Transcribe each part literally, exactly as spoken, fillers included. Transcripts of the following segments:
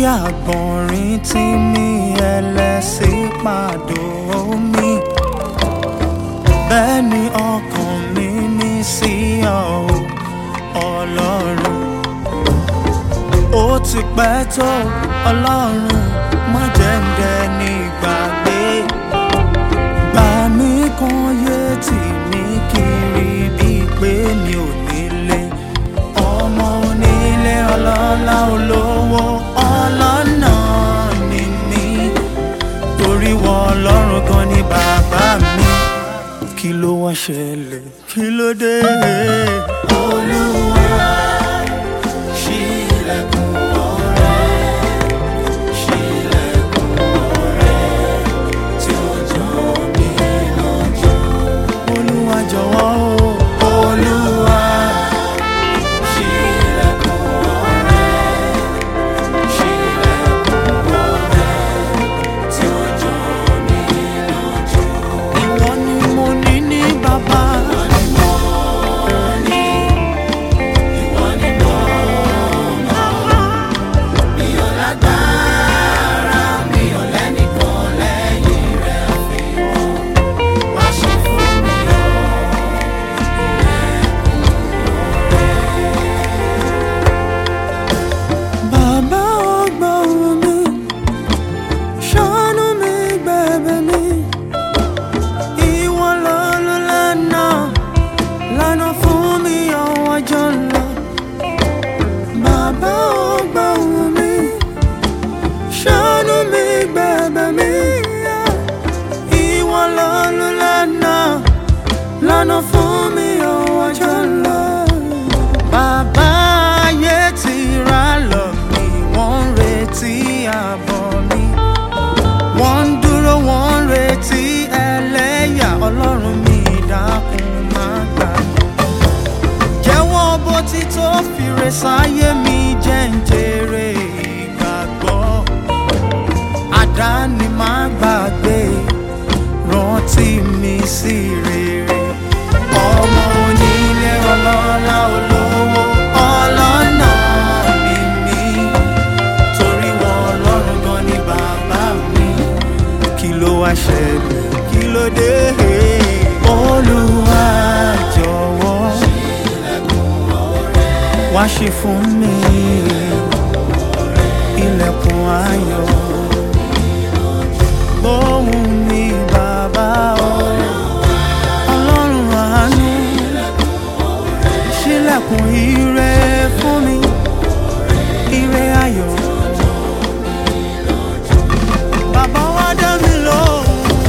àgbọ̀nrín tí mi ẹlẹ́sìn pàdó mi, bẹ́ẹ̀ ni ọkàn mi ní sí ọ Ọlọ́run. Ó ti pẹ́ tó Ọlọ́run, má jẹ́ n dẹni ìgbàgbé. Gbà mí kan yé tì mí kiri bíi pé mi ò nílé. Ọmọ onílé ọlọ́lá olówó ọlọ́nà ni mí, torí wọ Ọlọ́run gan ni bàbá mi. Kí ló wá ṣẹlẹ̀? Kí ló dé? Olúwa ṣílẹ̀kùn ọrẹ, ṣílẹ̀kùn ọrẹ tí ó jọ mí lójú. Olúwa jọ̀wọ́ o, Olúwa ṣílẹ̀kùn ọrẹ, ṣílẹ̀kùn ọrẹ tí ó jọ mí lójú. Ìwọ ni mo ní ní bàbá. Lọ́nà fún mi ọwọ́ jọ lọ. Bàbá ayé ti ra lọ mi, wọ́n ń retí àbọ̀ mi. Wọ́n ń dúró, wọ́n ń retí ẹlẹ́yà. Ọlọ́run mi dákun má gbà mí. Jẹ́wọ́ bó ti tó fìrè sáyé mi, jẹ́ ń jèrè ìgbàgbọ́. Àdáni má gbàgbé, rántí mi sí rere. Ọmọ onílé ọlọ́lá olówó ọlọ́nà ni mí, torí wọ Ọlọ́run gan ni bàbá mi. Kí ló wá ṣẹlẹ̀? Kí ló dé? Olúwa jọ̀wọ́ wá ṣí fún mi ilẹ̀kùn ayọ̀. Gbóhùn mi bàbá o, Ọlọ́run àánú, ṣílẹ̀kùn ire fún mi, ire ayọ̀. Bàbá wá dá mi lóhùn,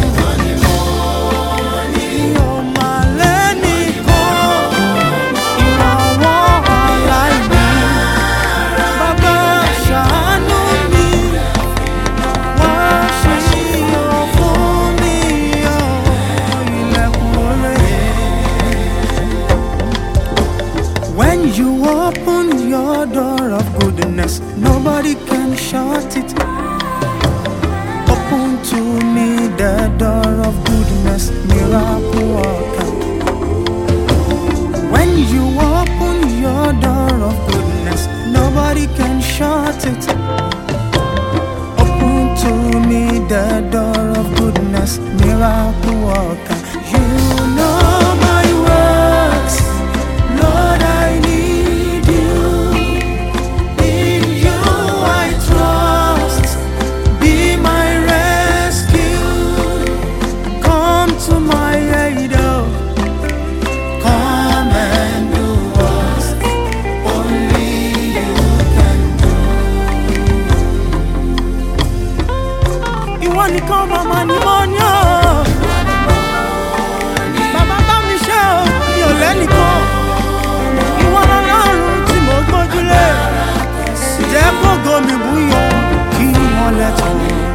mi ò mà lẹ́nìkan, ìrànwọ́ aláìní. Bàbá ṣàánú mi, wá ṣí ọ fún mi, ọ ilẹ̀kùn oore. When you open your door of goodness, nobody can shut it. Open to me the door of goodness, miracle worker. When you open your door of goodness, nobody can shut it. Open to me the door of goodness, miracle worker. You know my works, Lord, I need you. In you I trust, be my rescue. Come to my aid, oh. Come and do what only you can do. Ìwọ nìkan màmá ni mo ní o. Bàbá bá mi ṣe o, mi ò lẹ́nìkan. Ìwọ l'Ọlọ́run tí mo gbójúlé. Jẹ́ kógo mi búyọ kí ìmọ́lẹ̀ tàn.